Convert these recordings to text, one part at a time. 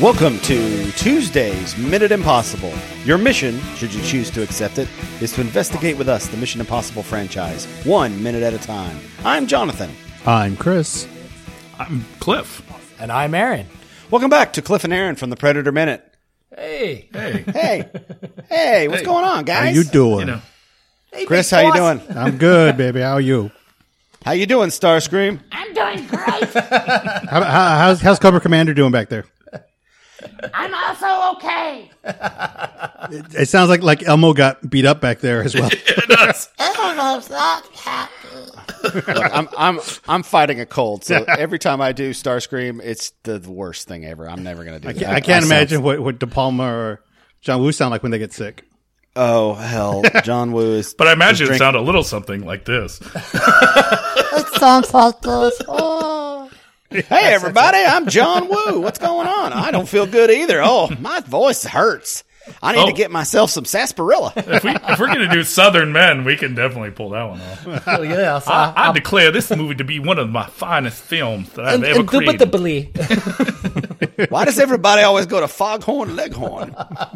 Welcome to Tuesday's Minute Impossible. Your mission, should you choose to accept it, is to investigate with us the Mission Impossible franchise, 1 minute at a time. I'm Jonathan. I'm Chris. I'm Cliff. And I'm Aaron. Welcome back to Cliff and Aaron from the Predator Minute. Hey. Hey, what's going on, guys? How you doing? You know, Hey, Chris, big how you boss. doing? I'm good, baby. How are you? How you doing, Starscream? I'm doing great. How's Cobra Commander doing back there? I'm also okay. It sounds like Elmo got beat up back there as well. it does. Elmo's not happy. Look, I'm fighting a cold, so every time I do Starscream, it's the worst thing ever. I'm never going to do that. I can't imagine what De Palma or John Woo sound like when they get sick. Oh, hell. John Woo is... But I imagine it sounded a little something like this. It sounds like this. Oh. Hey, everybody, I'm John Woo. What's going on? I don't feel good either. Oh, my voice hurts. I need to get myself some sarsaparilla. If we're going to do Southern Men, we can definitely pull that one off. Oh, yes. I declare this movie to be one of my finest films that I've ever created. Indubitably. Why does everybody always go to Foghorn Leghorn?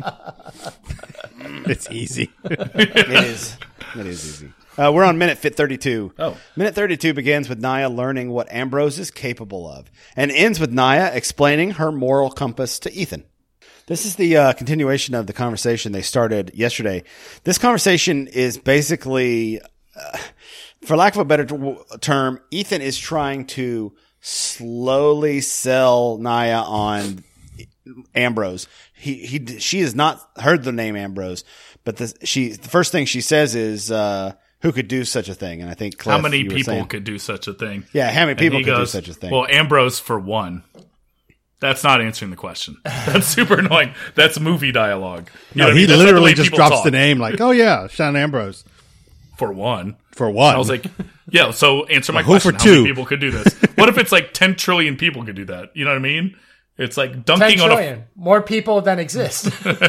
It's easy. It is easy. We're on minute 32. Oh. Minute 32 begins with Naya learning what Ambrose is capable of and ends with Naya explaining her moral compass to Ethan. This is the continuation of the conversation they started yesterday. This conversation is basically, for lack of a better term, Ethan is trying to slowly sell Naya on Ambrose. She has not heard the name Ambrose, but the first thing she says is, who could do such a thing? And I think Cliff, How many people could do such a thing? Yeah, how many people And he could do goes, such a thing? Well, Ambrose for one. That's not answering the question. That's super annoying. That's movie dialogue. You know No, what I he mean? That's not the literally way just people drops talk. the name like, oh yeah, Sean Ambrose. For one. For one. I was like, yeah, so answer my Who question. for How many two? people could do this? What if it's like 10 trillion people could do that? You know what I mean? It's like 10 dunking on a... trillion. More people than exist.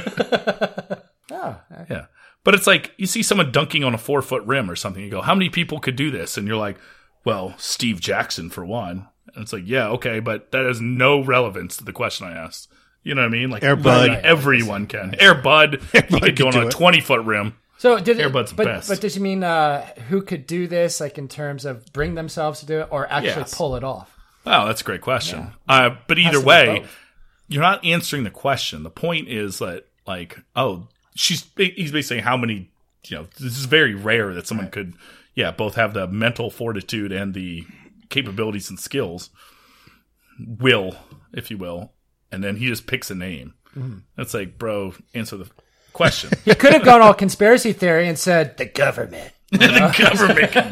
Yeah. But it's like, you see someone dunking on a 4-foot rim or something. You go, how many people could do this? And you're like, well, Steve Jackson for one. And it's like, yeah, okay, but that has no relevance to the question I asked. You know what I mean? Like, Air Bud. literally everyone can. Air Bud, he could go on do a it. 20-foot rim. So did Air Bud's the best. But does you mean who could do this, like in terms of bring themselves to do it, or actually Yes. pull it off? Oh, that's a great question. But either to be way, both. you're not answering the question. The point is that, like, he's basically saying how many, this is very rare that someone could, both have the mental fortitude and the capabilities and skills, if you will, and then he just picks a name. That's like, bro, answer the question. You could have gone all conspiracy theory and said the government. The government can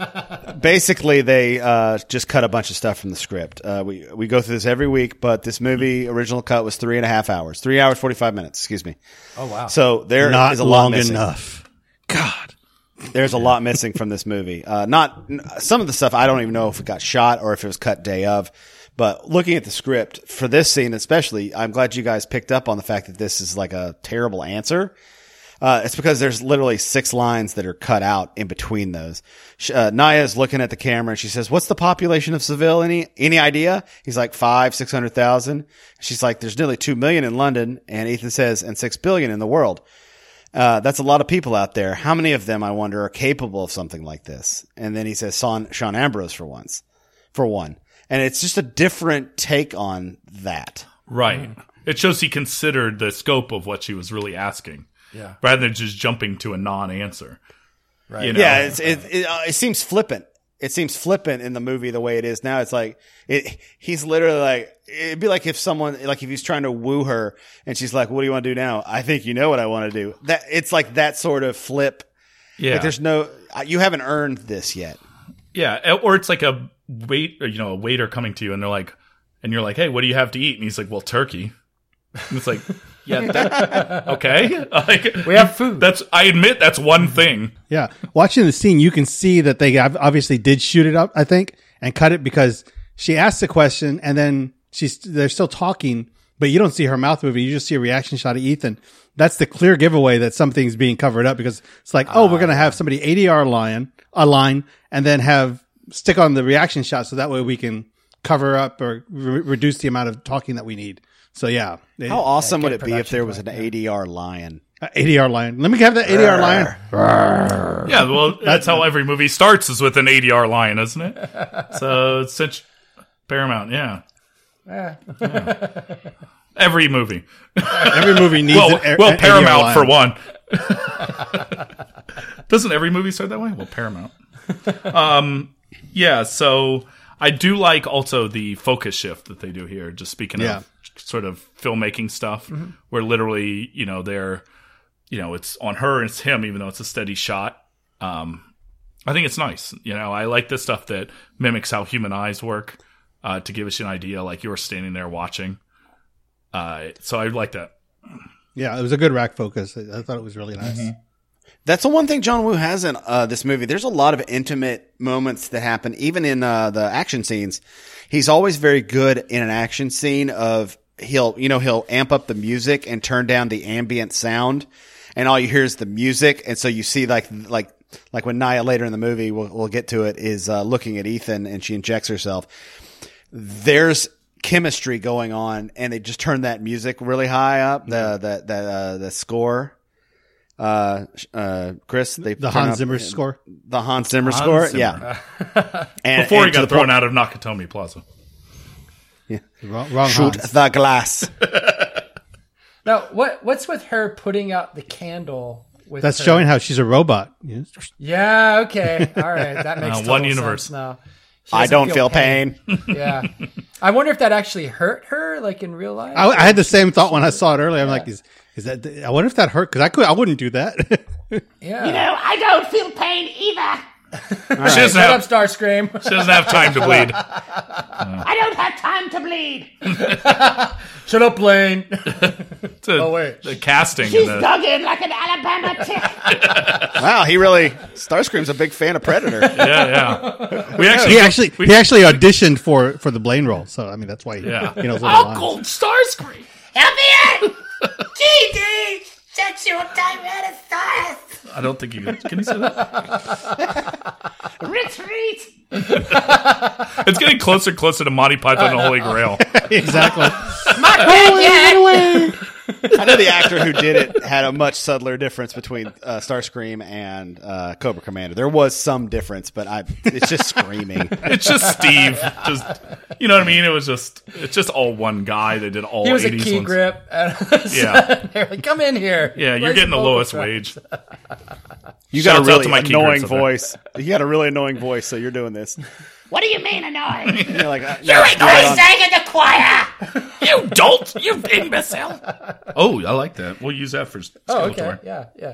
do it. Basically, they just cut a bunch of stuff from the script. We go through this every week, but this movie original cut was 3.5 hours, 3 hours 45 minutes. Excuse me. Oh wow! So there Not is a lot long missing. enough. God. There's a lot missing from this movie. Not some of the stuff I don't even know if it got shot or if it was cut day of. But looking at the script for this scene, especially, I'm glad you guys picked up on the fact that this is like a terrible answer. It's because there's literally 6 lines that are cut out in between those. Naya is looking at the camera and she says, "What's the population of Seville? Any idea?" He's like 600,000. She's like, "There's nearly 2 million in London." And Ethan says, "And 6 billion in the world." That's a lot of people out there. How many of them, I wonder, are capable of something like this? And then he says, Sean Ambrose for one. And it's just a different take on that. Right. It shows he considered the scope of what she was really asking. Yeah. Rather than just jumping to a non-answer. Right. You know? Yeah, it seems flippant. It seems flippant in the movie the way it is now. It's like he's literally like, it'd be like if someone, like if he's trying to woo her and she's like, "What do you want to do now?" "I think you know what I want to do." That it's like that sort of flip. Yeah. Like there's no, you haven't earned this yet. Yeah. Or it's like a waiter coming to you and and you're like, "Hey, what do you have to eat?" And he's like, "Well, turkey." And it's like, yeah, okay. Like, We have food. I admit that's one thing. Yeah. Watching the scene, you can see that they obviously did shoot it up, I think, and cut it because she asked the question and then they're still talking, but you don't see her mouth moving. You just see a reaction shot of Ethan. That's the clear giveaway that something's being covered up because it's like, we're going to have somebody ADR a line and then stick on the reaction shot so that way we can cover up or reduce the amount of talking that we need. So yeah, How awesome would good it be if there was an production ADR lion? ADR line. Let me have that ADR line. Yeah, well, that's how every movie starts, is with an ADR line, isn't it? So it's such Paramount, yeah. Every movie. Every movie needs Well, an well, ADR Paramount line. for one. Doesn't every movie start that way? Well, Paramount. Yeah, so I do like also the focus shift that they do here. Just speaking of sort of filmmaking stuff, where literally, they're, it's on her and it's him, even though it's a steady shot. I think it's nice. I like this stuff that mimics how human eyes work, to give us an idea, like you were standing there watching. So I like that. Yeah, it was a good rack focus. I thought it was really nice. That's the one thing John Woo has in this movie. There's a lot of intimate moments that happen, even in the action scenes. He's always very good in an action scene of he'll amp up the music and turn down the ambient sound, and all you hear is the music. And so you see like when Nia later in the movie, we'll get to it, is looking at Ethan and she injects herself. There's chemistry going on, and they just turn that music really high up. The score. Chris, The Hans Zimmer score. The Hans Zimmer score. Zimmer. Yeah. Before he got thrown out of Nakatomi Plaza. Wrong Shoot Hans. the glass. Now, what's with her putting out the candle? With That's her? showing how she's a robot. Yeah. Okay. All right. That makes total one universe. sense now. She I doesn't don't feel pain. Yeah. I wonder if that actually hurt her, like in real life. I had the same thought when I saw it earlier. I'm like, is that? I wonder if that hurt, because I wouldn't do that. Yeah. I don't feel pain either. She doesn't Shut up, have, Starscream. she doesn't have time to bleed. I don't have time to bleed. Shut up, Blaine. Oh, wait. The casting. She's and the, dug in like an Alabama tick. Wow, Starscream's a big fan of Predator. yeah. We he actually auditioned for the Blaine role. So I mean, that's why he knows all the lines. Uncle Starscream. Help me out! GD! Sexual Tyrannosaurus! I don't think you can you say that? Retreat! It's getting closer and closer to Monty Python and the Holy Grail. Exactly. Not dead yet! I know the actor who did it had a much subtler difference between Starscream and Cobra Commander. There was some difference, but it's just screaming. It's just Steve. You know what I mean? It's just all one guy. They did all 80s He was a ones. key grip. Yeah. They're like, come in here. Yeah, you're Raise getting the vocal lowest tracks. wage. You got a Shouts out to really my key annoying grips up there. voice. You got a really annoying voice, so you're doing this. What do you mean annoying? You're like, You ain't gonna sing in the choir! You dolt! You imbecile! Oh, I like that. We'll use that for Skeletor. Oh, okay. Yeah.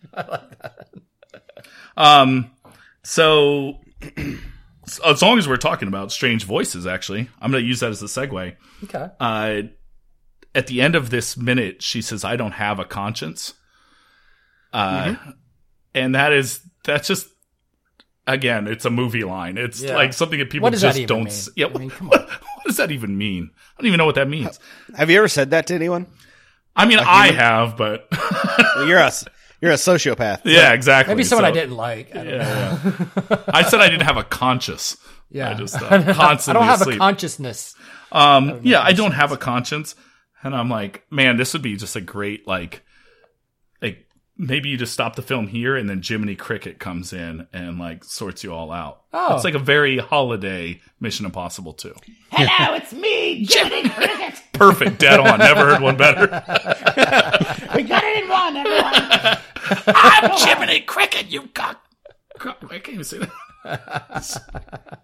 So, as long as we're talking about strange voices, actually, I'm going to use that as a segue. Okay. At the end of this minute, she says, "I don't have a conscience," and that's just, again, it's a movie line. It's like something that people What does that just even don't. mean? Yeah, I mean, come what does that even mean? I don't even know what that means. Have you ever said that to anyone? I mean, I have, but You're a sociopath. yeah, exactly. Maybe someone So- I didn't like. I don't know. I said I didn't have a conscience. Yeah. I just I constantly don't have asleep. a consciousness. Yeah, I don't have a conscience, and I'm like, man, this would be just a great like maybe you just stop the film here, and then Jiminy Cricket comes in and like sorts you all out. Oh. It's like a very holiday Mission Impossible 2. Hello, it's me, Jiminy Cricket. Perfect, dead on. Never heard one better. We got it in one, everyone. I'm Jiminy Cricket, you cock. I can't even say that.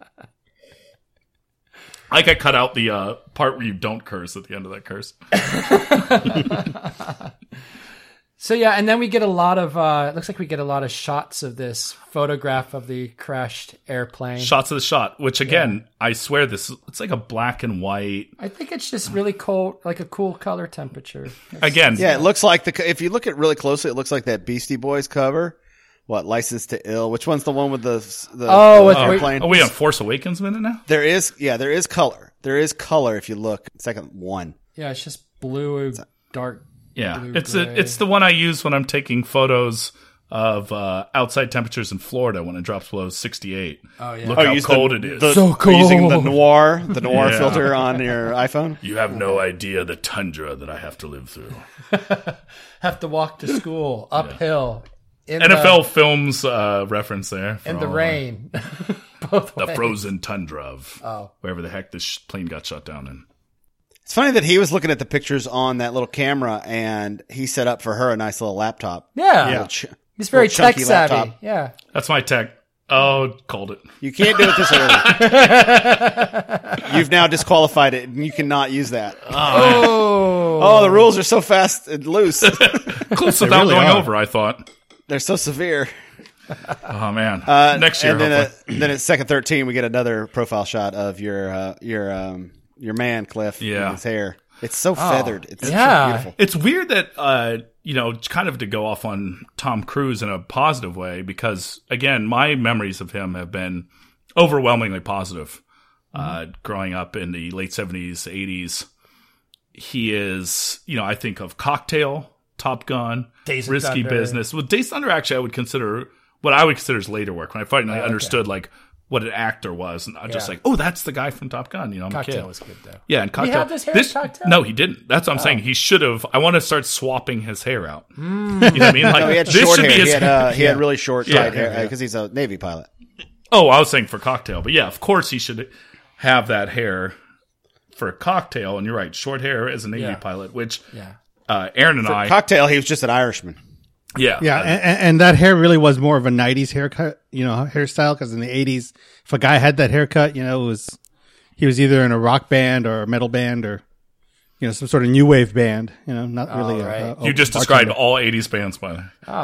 I could cut out the part where you don't curse at the end of that curse. So yeah, and then we get a lot of, it looks like we get a lot of shots of this photograph of the crashed airplane. Shots of the shot, which again, I swear it's like a black and white. I think it's just really cold, like a cool color temperature. Again, Yeah, it looks like if you look at it really closely, it looks like that Beastie Boys cover. What, License to Ill? Which one's the one with the airplane? Are we on Force Awakens minute now? There is color. There is color if you look. Second one. Yeah, it's just blue, dark. Yeah, blue, it's gray. it's the one I use when I'm taking photos of outside temperatures in Florida when it drops below 68. Oh, yeah. Look Oh, how use cold it is. So Are you using the cold. noir Yeah. filter on your iPhone? You have no idea the tundra that I have to live through. Have to walk to school uphill in NFL Films reference there. for in the all rain. Both The ways. frozen tundra of Oh. wherever the heck this plane got shut down in. It's funny that he was looking at the pictures on that little camera, and he set up for her a nice little laptop. Yeah. Little He's very little chunky tech savvy. laptop. Yeah. That's my tech. Oh, called it. You can't do it this early. You've now disqualified it, and you cannot use that. Oh, the rules are so fast and loose. Close without really going are. over, I thought. They're so severe. Oh, man. Next year, and then, hopefully. then at second 13, we get another profile shot of your man, Cliff. Yeah. With his hair. It's so feathered. It's yeah. so beautiful. It's weird that, kind of to go off on Tom Cruise in a positive way, because, again, my memories of him have been overwhelmingly positive. Growing up in the late 70s, 80s, he is, I think of Cocktail, Top Gun, Days of Risky Thunder. Business. With Days of Thunder, actually, I would consider what I would consider his later work. When I finally understood, what an actor was, and I'm just Yeah. like, oh, that's the guy from Top Gun. I'm a Cocktail kid. was good though. Yeah, and Cocktail. have this hair in Cocktail? No, he didn't. That's what I'm saying. He should have. I want to start swapping his hair out. You know what I mean? Like, No, he had this short should hair. be his. He had really short, tight Yeah. hair because he's a Navy pilot. Oh, I was saying for Cocktail, but yeah, of course he should have that hair for Cocktail. And you're right, short hair as a Navy pilot, which Yeah. Aaron and I, Cocktail, he was just an Irishman. Yeah, and that hair really was more of a '90s haircut, hairstyle. Because in the '80s, if a guy had that haircut, he was either in a rock band or a metal band or some sort of new wave band. Not really. right. you just described all 80s bands by the way.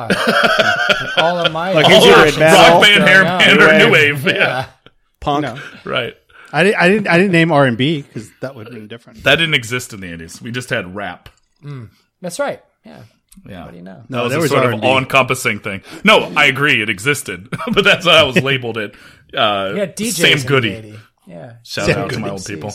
All of my Like, here's your red metal. rock band, hair Growing up. band, or new wave. Yeah, Punk. right. I didn't name R&B because that would have been different. That didn't exist in the 80s. We just had rap. That's right. Yeah. Yeah. What do you know? No, That there was was a sort of R&B. all-encompassing thing. No, I agree, it existed, but that's how I was labeled it. Yeah, DJs Sam in the Goody. 80s. Yeah. Shout Sam out to my Goody. old people.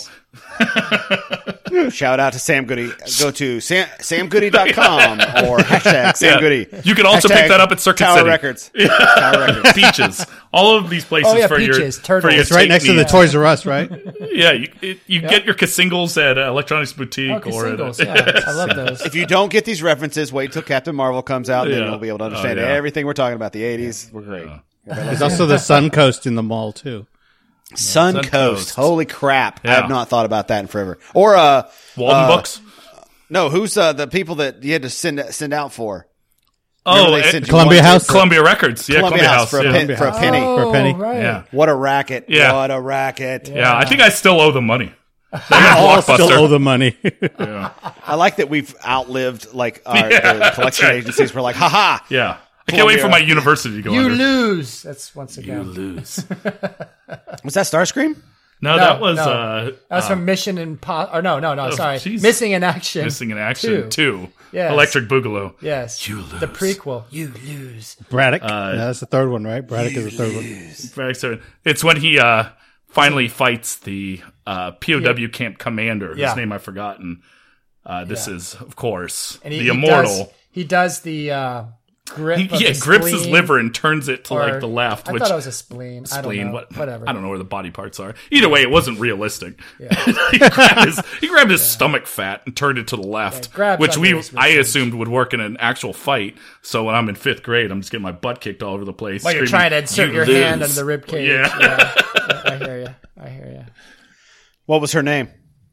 Shout out to Sam Goody. Go to samgoody.com or hashtag Sam Yeah. Goody. You can also Hashtag pick that up at Circuit Tower City. Records. Tower Records. Peaches. All of these places Oh, yeah, for Peaches, your Turtles. for your It's It's right next to the needs. Toys R Us, right? Yeah, you get your singles at Electronics Boutique Oh, or at singles. Yeah. I love those. If you don't get these references, wait till Captain Marvel comes out, and then Yeah. you'll be able to understand Oh, yeah. everything we're talking about. The 80s were great. There's also the Suncoast in the mall too. Suncoast. Suncoast. Holy crap. I Yeah. have not thought about that in forever. Or, Walden Books. no, who's the people that you had to send out for? Oh, Remember they sent you Columbia one House? for Columbia Records. Yeah, Columbia House for a, yeah. for a penny. For a penny. Oh, right. Yeah. What a racket. Yeah. What a racket. Yeah, I think I still owe them money. All still Blockbuster. owe the money. I like that we've outlived the that's collection right. agencies. We're like, haha. Yeah. I can't wait for my university to go You under. lose. That's once again. lose. Was that Starscream? No, that was That was from Mission Impossible. No, sorry. jeez. Missing in Action. Missing in Action 2. Yes. Electric Boogaloo. Yes. You lose. The prequel. You lose. Braddock. That's the third one, right? Braddock is the third one. Very certain. It's when he finally fights the POW camp commander, whose Yeah. name I've forgotten. This is, of course, And the immortal. He does the grip. Of He the grips his spleen, liver and turns it to or- the left. I which thought it was a spleen. I don't know. Whatever. I don't know where the body parts are. Either way, it wasn't realistic. he grabbed his stomach fat and turned it to the left, grabs which under his I ribcage. assumed would work in an actual fight. So when I'm in 5th grade, I'm just getting my butt kicked all over the place. While you're screaming, trying to insert "You your lose." hand under the rib cage. Yeah. I hear you. What was her name?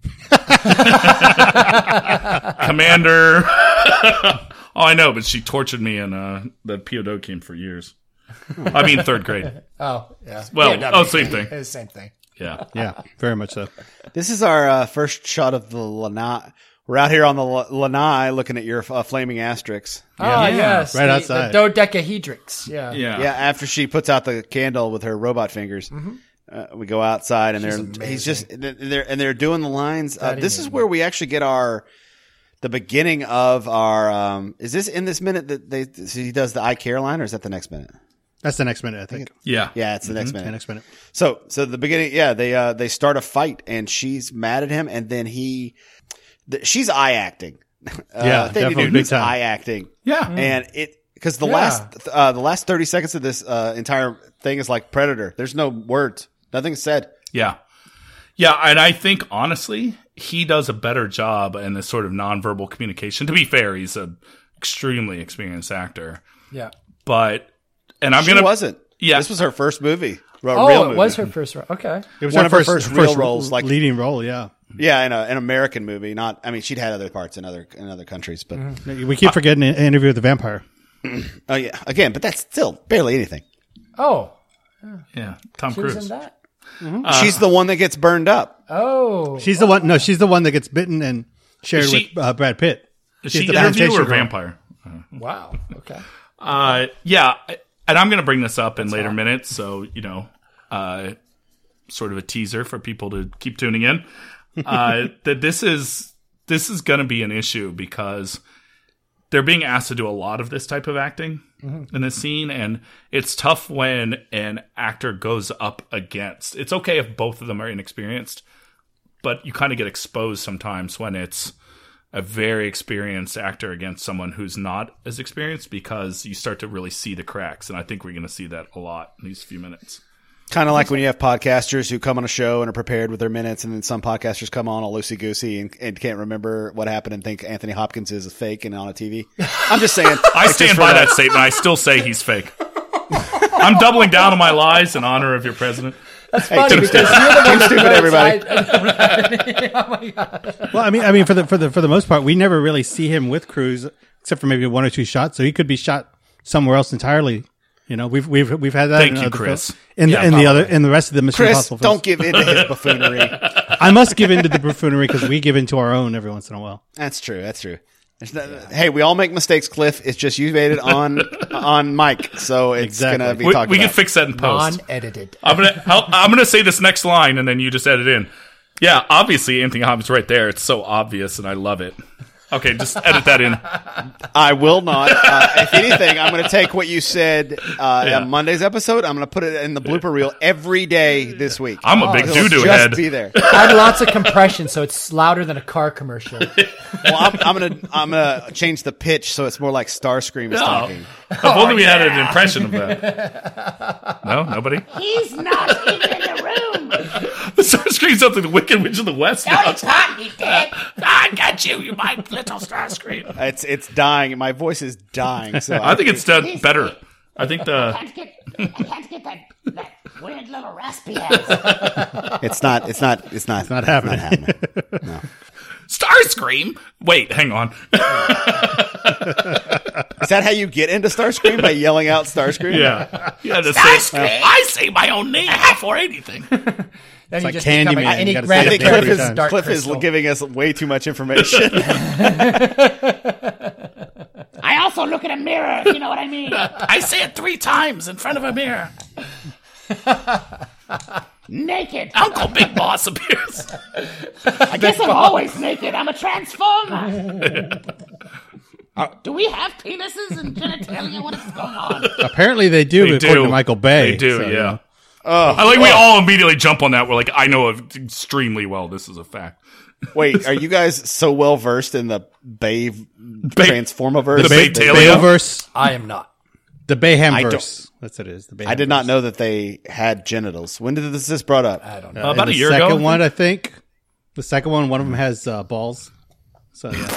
Commander. Oh, I know, but she tortured me in the POW camp for years. I mean, 3rd grade. Oh, yeah. Well, Yeah, same thing. It's the same thing. Yeah. Yeah, very much so. This is our first shot of the Lanai. We're out here on the Lanai looking at your flaming asterisks. Oh, yes. right the outside. The dodecahedrix. Yeah. Yeah. Yeah, after she puts out the candle with her robot fingers, we go outside and they're doing the lines. This is where we actually get the beginning of our. Is this in this minute that he does the I Care line, or is that the next minute? That's the next minute, I think. Yeah. Yeah, it's the next minute. The next minute. So the beginning, yeah, they start a fight and she's mad at him, and then she's eye acting. Yeah, Thing to definitely do big is time. eye acting. Yeah. And Because the last 30 seconds of this entire thing is like Predator. There's no words. Nothing's said. Yeah. Yeah, and I think, honestly, he does a better job in this sort of nonverbal communication. To be fair, he's an extremely experienced actor. Yeah. But, and I'm She going to... wasn't. Yeah. This was her first movie. Oh, Real it movie. was her first role. Okay. It was One her of her first real roles, like- leading role. Yeah, Yeah, in an American movie. Not. I mean, she'd had other parts in other countries, but we keep forgetting an Interview with the Vampire. oh yeah, again, but that's still barely anything. Oh, Yeah, Tom she was Cruise. in that. She's the one that gets burned up. Oh, She's the one. No, she's the one that gets bitten and shared Is she- with Brad Pitt. Is She's she the interview or plantation girl. vampire? wow. Okay. Yeah, and I'm going to bring this up in later minutes, so, sort of a teaser for people to keep tuning in, that this is going to be an issue because they're being asked to do a lot of this type of acting in this scene, and it's tough when an actor goes up against. It's okay if both of them are inexperienced, but you kind of get exposed sometimes when it's a very experienced actor against someone who's not as experienced, because you start to really see the cracks, and I think we're going to see that a lot in these few minutes. Kind of like when you have podcasters who come on a show and are prepared with their minutes, and then some podcasters come on all loosey-goosey and can't remember what happened and think Anthony Hopkins is a fake and on a TV. I'm just saying. I stand by that statement. I still say he's fake. I'm doubling down on my lies in honor of your president. That's funny because you're the one that stupid, knows everybody. oh my god. Well, I mean, for the most part, we never really see him with Cruise, except for maybe one or two shots. So he could be shot somewhere else entirely. We've had that. Thank in you, other Chris. films. In the rest of the Mission Chris, Impossible don't films. give in to his buffoonery. I must give in to the buffoonery because we give in to our own every once in a while. That's true. Hey, we all make mistakes, Cliff. It's just you made it on mic, so it's Exactly. gonna be We talked can about. fix that in post. Non-edited. I'm gonna say this next line, and then you just edit in. Yeah, obviously Anthony Hopkins right there. It's so obvious, and I love it. Okay, just edit that in. I will not. If anything, I'm going to take what you said on Monday's episode. I'm going to put it in the blooper reel every day this week. I'm a big It'll doo-doo just head. be there. Add lots of compression so it's louder than a car commercial. Well, I'm gonna change the pitch so it's more like Starscream is talking. If only we had an impression of that. No, nobody. He's not even in the room. The Starscream's up to the Wicked Witch of the West. No, Now. he's not. He's dead. I got you, you my little Starscream. It's dying. My voice is dying. So I think it's done better. I think I can't get that weird little raspy ass. it's not happening. No. Starscream. Wait, hang on. Is that how you get into Starscream, by yelling out Starscream? Yeah, Starscream. I say my own name before anything. Then you like just Candyman, become you any gotta say I it think every Cliff is, time. Dark Cliff is Crystal. giving us way too much information. I also look at a mirror, if you know what I mean. I say it 3 times in front of a mirror. Naked. Uncle Big Boss appears. I guess I'm always naked. I'm a transformer. Do we have penises and genitalia? What is going on? Apparently they do, They according do. to Michael Bay. They do, so, yeah. I like we all immediately jump on that. We're like, I know it extremely well. This is a fact. Wait, are you guys so well versed in the Bay Transformiverse? The Bay The Tailio? Bayverse, I am not. the Bayhamverse. That's what it is. The I did Bayhamverse. not know that they had genitals. When did this brought up? I don't know. About And a year the ago. second one, I think. The second one of them has balls. So yeah,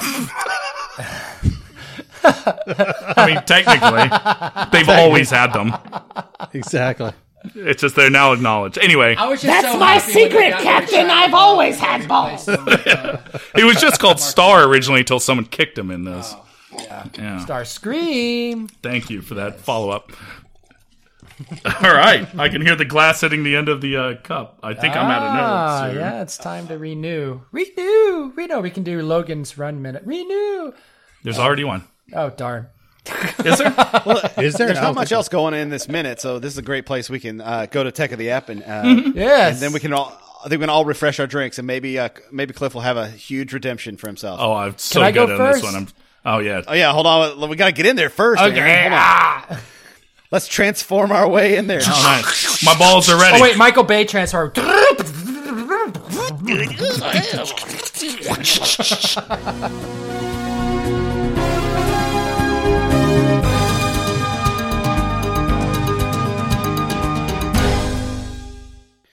I mean, technically, they've always had them. exactly. It's just they're now acknowledged. Anyway, I was just That's so my happy when they secret, got Captain. their I've always had balls. it was just called Star originally until someone kicked him in this. Yeah. Starscream. Thank you for that follow up. All right, I can hear the glass hitting the end of the cup. I think I'm out of notes. Here. Yeah, it's time to renew. Renew. We can do Logan's run minute. Renew. There's already one. Oh, darn. Is there? Is there? There's I not don't much think else going in this minute, so this is a great place we can go to Tech of the App and Yes. and then we can all refresh our drinks, and maybe Cliff will have a huge redemption for himself. Oh, I'm so Can I go good on this first? one. Oh yeah. Oh yeah, hold on, we got to get in there first. Okay. Aaron. Hold on. Let's transform our way in there. Oh, nice. My balls are ready. Oh, wait, Michael Bay transform.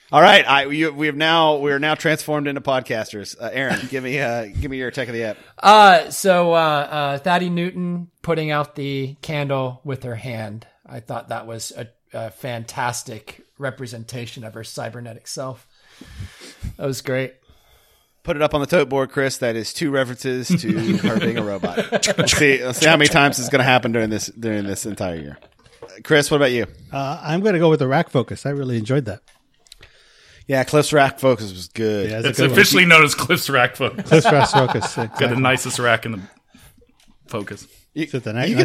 All right, we are now transformed into podcasters. Aaron, give me your tech of the app. So Thaddeus Newton putting out the candle with her hand. I thought that was a fantastic representation of her cybernetic self. That was great. Put it up on the tote board, Chris. That is 2 references to her being a robot. Let's see how many times it's going to happen during this entire year. Chris, what about you? I'm going to go with the rack focus. I really enjoyed that. Yeah, Cliff's rack focus was good. Yeah, It's officially known as Cliff's Rack Focus. Cliff's rack focus. Exactly. Got the nicest rack in the focus. You can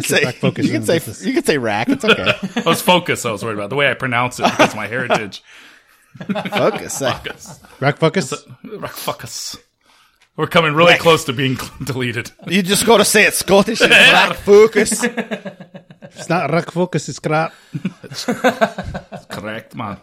say rack. It's okay. Oh, it's focus I was worried about. The way I pronounce it because of my heritage. Focus. Rack focus. Rack focus. We're coming really close to being deleted. You just got to say it Scottish. It's rack focus. It's not rack focus. It's crap. Correct, man.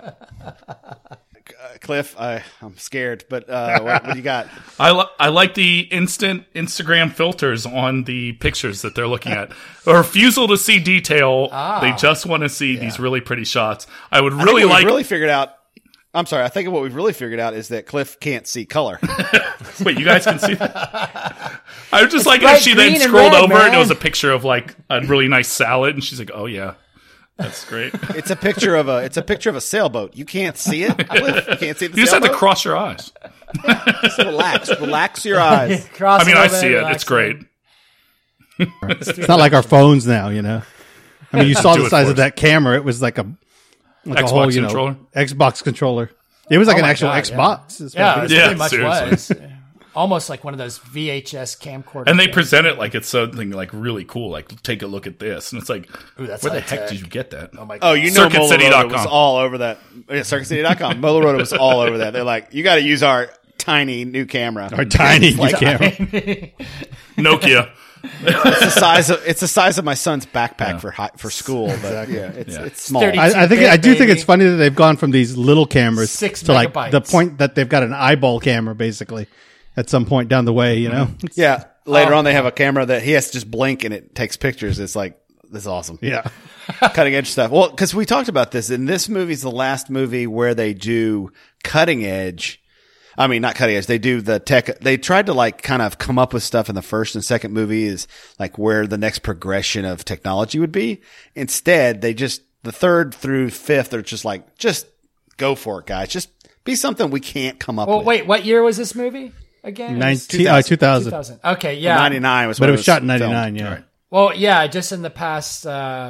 Cliff, I'm scared, but what do you got? I like the instant Instagram filters on the pictures that they're looking at. A refusal to see detail. They just want to see these really pretty shots. I would really like. Really figured out. I'm sorry. I think what we've really figured out is that Cliff can't see color. Wait, you guys can see that? I was just like, as she then scrolled over and it was a picture of like a really nice salad, and she's like, "Oh yeah, that's great." It's a picture of a sailboat. You can't see it, Cliff. You can't see the You just have sailboat. to cross your eyes. Just relax your eyes. I mean, I see it. It's great. It's not like our phones now, you know. I mean, you saw Do the it size for of that camera. It was like a Xbox whole, controller? Xbox controller. It was like an my actual God, Xbox. It's Yeah, it Yeah, pretty much seriously. was. Almost like one of those VHS camcorders. And they present it like it's something like really cool. Like, take a look at this, and it's like, Ooh, that's where the high-tech. heck did you get that? Oh my God. Oh, you know, CircuitCity.com. MoLoRoto was all over that. Yeah, CircuitCity.com. MoLoRoto was all over that. They're like, you got to use our tiny new camera. our tiny camera. Nokia. It's the size of my son's backpack for school. But it's small. 30 I do think baby. it's funny that they've gone from these little cameras 6 to like megabytes. the point that they've got an eyeball camera basically at some point down the way, you know? Yeah. Later on, they have a camera that he has to just blink and it takes pictures. It's like, this is awesome. Yeah. Cutting edge stuff. Well, because we talked about this, and this movie's the last movie where they do cutting edge. I mean, not cutting edge. They do the tech. They tried to like kind of come up with stuff in the first and second movie is like where the next progression of technology would be. Instead, they just, the third through fifth, they're just like, just go for it, guys. Just be something we can't come up Well, with. wait, what year was this movie again? 2000. 2000. Okay, yeah. 99 was But when it was shot in filmed. 99, yeah. Right. Well, yeah, just in the past,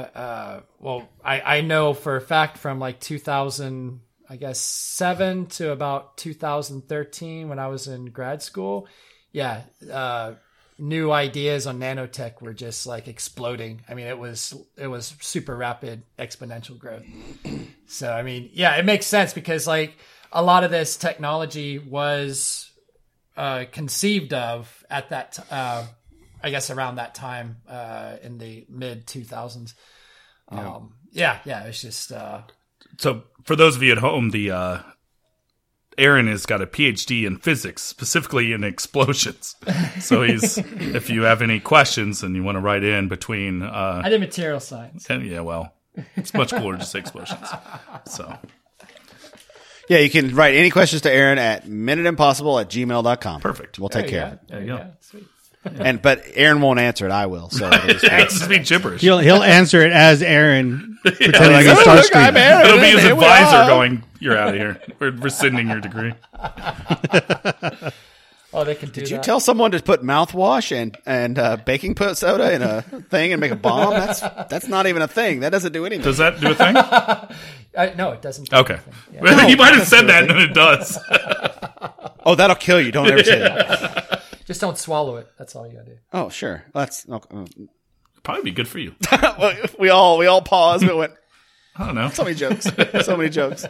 I know for a fact from like 2000, I guess 7 to about 2013 when I was in grad school. Yeah. New ideas on nanotech were just like exploding. I mean, it was super rapid exponential growth. So, I mean, yeah, it makes sense because like a lot of this technology was conceived of at that I guess around that time in the mid 2000s. It's just So, for those of you at home, the Aaron has got a PhD in physics, specifically in explosions. So if you have any questions and you want to write in between, I did material science. it's much cooler to say explosions. So, Yeah, you can write any questions to Aaron at minuteimpossible@gmail.com. Perfect. We'll take care of it. there you go. Sweet. But Aaron won't answer it. I will. So it'll just be- It's just be gibberish. He'll answer it as Aaron pretending like, he's "Oh, look, I'm Starscream. Aaron. It'll be his Here we advisor are." going, "You're out of here. We're rescinding your degree." Oh, they can do Did you that. tell someone to put mouthwash and baking soda in a thing and make a bomb? That's not even a thing. That doesn't do anything. Does that do a thing? No, it doesn't. Okay. Yeah. You might have said that, and it does. Oh, that'll kill you. Don't ever say that. Just don't swallow it. That's all you gotta do. Oh, sure. That's Probably be good for you. we all paused. We went. I don't know. So many jokes. So many jokes.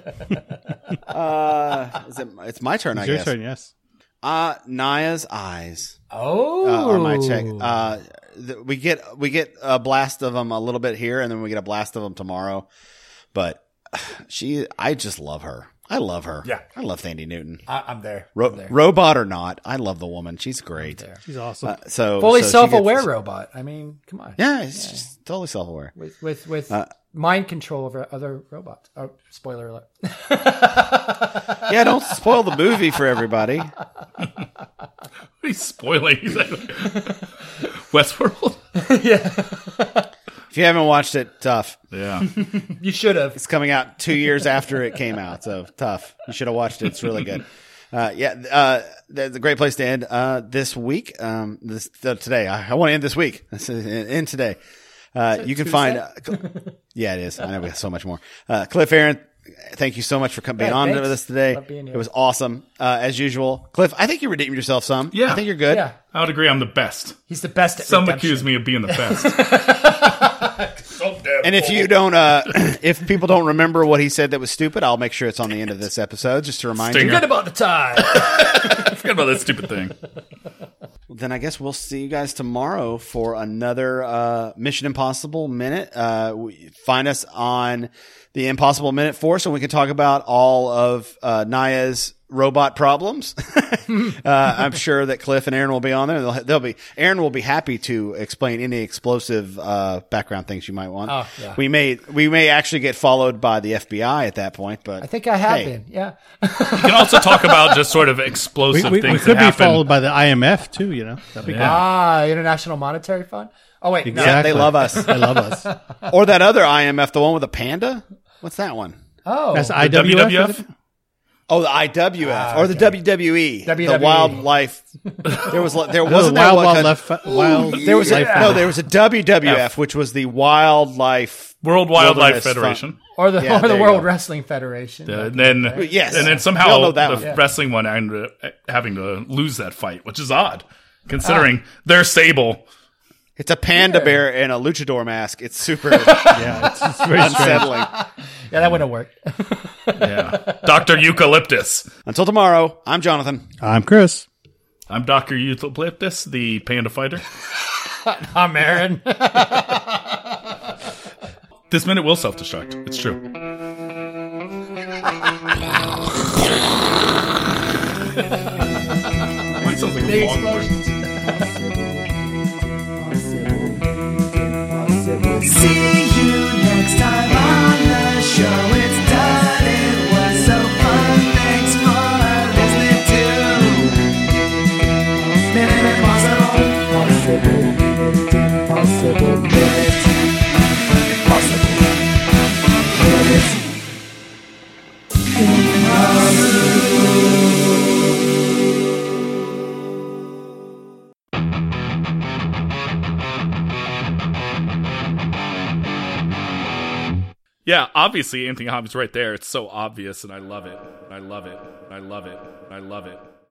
It's my turn, I Your guess. turn, yes. Naya's eyes Oh, are my check. We get a blast of them a little bit here, and then we get a blast of them tomorrow. But I just love her. I love her. Yeah. I love Thandie Newton. I'm there. I'm there. Robot or not, I love the woman. She's great. She's awesome. So Fully so she self-aware gets- robot. I mean, come on. Yeah, it's just totally self-aware. With mind control over other robots. Oh, spoiler alert. Yeah, don't spoil the movie for everybody. He's spoiling. He's like, Westworld? If you haven't watched it, tough. Yeah. You should have. It's coming out 2 years after it came out, so tough. You should have watched it. It's really good. The great place to end this week. Today. I want to end this week. End today. You can find. Yeah, it is. I know we have so much more. Cliff, Aaron, thank you so much for being on with us today. Love being here. It was awesome, as usual. Cliff, I think you redeemed yourself some. Yeah. I think you're good. Yeah. I would agree I'm the best. He's the best at Some redemption. accuse me of being the best. And if you don't, if people don't remember what he said that was stupid, I'll make sure it's on the end of this episode just to remind Stinger. you. Forget about the time. Forget about that stupid thing. Then I guess we'll see you guys tomorrow for another Mission Impossible Minute. Find us on the Impossible Minute Force, and we can talk about all of Naya's robot problems. I'm sure that Cliff and Aaron will be on there. Aaron will be happy to explain any explosive background things you might want. Oh, yeah. We may actually get followed by the FBI at that point, but I think I have hey, been. Yeah. You can also talk about just sort of explosive We things could that be happen. followed by the IMF too. That'd be International Monetary Fund. Oh wait, no. Yeah, they love us. They love us. Or that other IMF, the one with a panda. What's that one? Oh, That's The IWF. WWF? is it? Oh, the IWF or the WWE, the WWE. wildlife. There wasn't there Wild one. Wild. There was Life no. There was a WWF, which was the Wildlife World Wildlife Wilderness Federation. or the Yeah, there you World go. Wrestling Federation. And then, Yes. and then We somehow all know that the one. Yeah. wrestling one ended up having to lose that fight, which is odd, considering they're Sable. It's a panda bear in a luchador mask. It's super Yeah, it's very strange. unsettling. Yeah, that wouldn't work. Yeah, Dr. Eucalyptus. Until tomorrow, I'm Jonathan. I'm Chris. I'm Dr. Eucalyptus, the panda fighter. I'm Aaron. This minute will self-destruct. It's true. Mine sounds like a long word. See you next time on the show. It's done. It was so fun. Thanks for listening to Minute Impossible. Minute Yeah, obviously Anthony Hopkins right there. It's so obvious, and I love it. I love it. I love it. I love it.